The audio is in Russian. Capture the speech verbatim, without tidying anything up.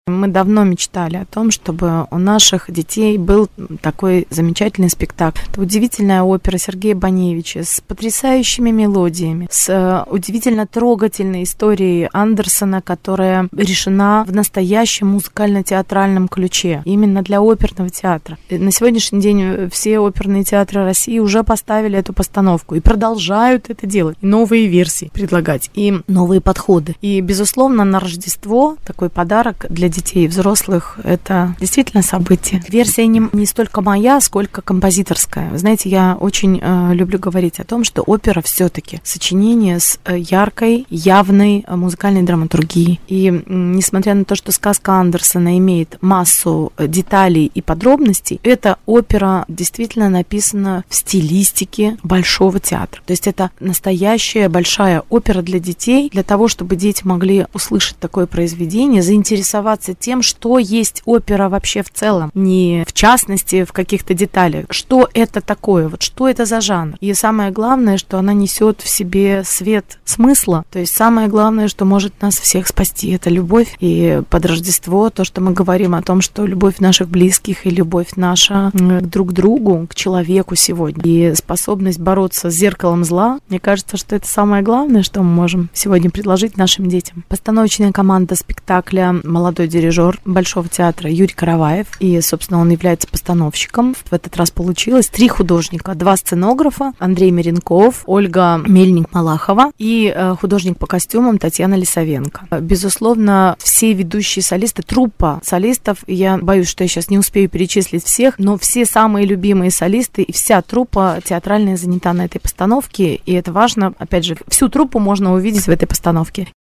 Мы давно мечтали о том, чтобы у наших детей был такой замечательный спектакль. Это удивительная опера Сергея Боневича с потрясающими мелодиями, с удивительно трогательной историей Андерсона, которая решена в настоящем музыкально-театральном ключе, именно для оперного театра. И на сегодняшний день все оперные театры России уже поставили эту постановку и продолжают это делать, и новые версии предлагать, и новые подходы. И, безусловно, на Рождество такой подарок для детей и взрослых — это действительно событие. Версия не, не столько моя, сколько композиторская. Вы знаете, я очень э, люблю говорить о том, что опера все-таки сочинение с э, яркой, явной э, музыкальной драматургией. И э, несмотря на то, что сказка Андерсона имеет массу э, деталей и подробностей, эта опера действительно написана в стилистике большого театра. То есть это настоящая большая опера для детей, для того, чтобы дети могли услышать такое произведение, заинтересоваться тем, что есть опера вообще в целом, не в частности в каких-то деталях. Что это такое? Вот что это за жанр? И самое главное, что она несет в себе свет смысла. То есть самое главное, что может нас всех спасти, это любовь. И под Рождество то, что мы говорим о том, что любовь наших близких и любовь наша друг к другу, к человеку сегодня, и способность бороться с зеркалом зла, мне кажется, что это самое главное, что мы можем сегодня предложить нашим детям. Постановочная команда спектакля «Молодой дирижер» Большого театра Юрий Караваев, и, собственно, он является постановщиком. В этот раз получилось три художника, два сценографа: Андрей Меренков, Ольга Мельник-Малахова и художник по костюмам Татьяна Лисовенко. Безусловно, все ведущие солисты, труппа солистов, я боюсь, что я сейчас не успею перечислить всех, но все самые любимые солисты и вся труппа театральная занята на этой постановке, и это важно. Опять же, всю труппу можно увидеть в этой постановке.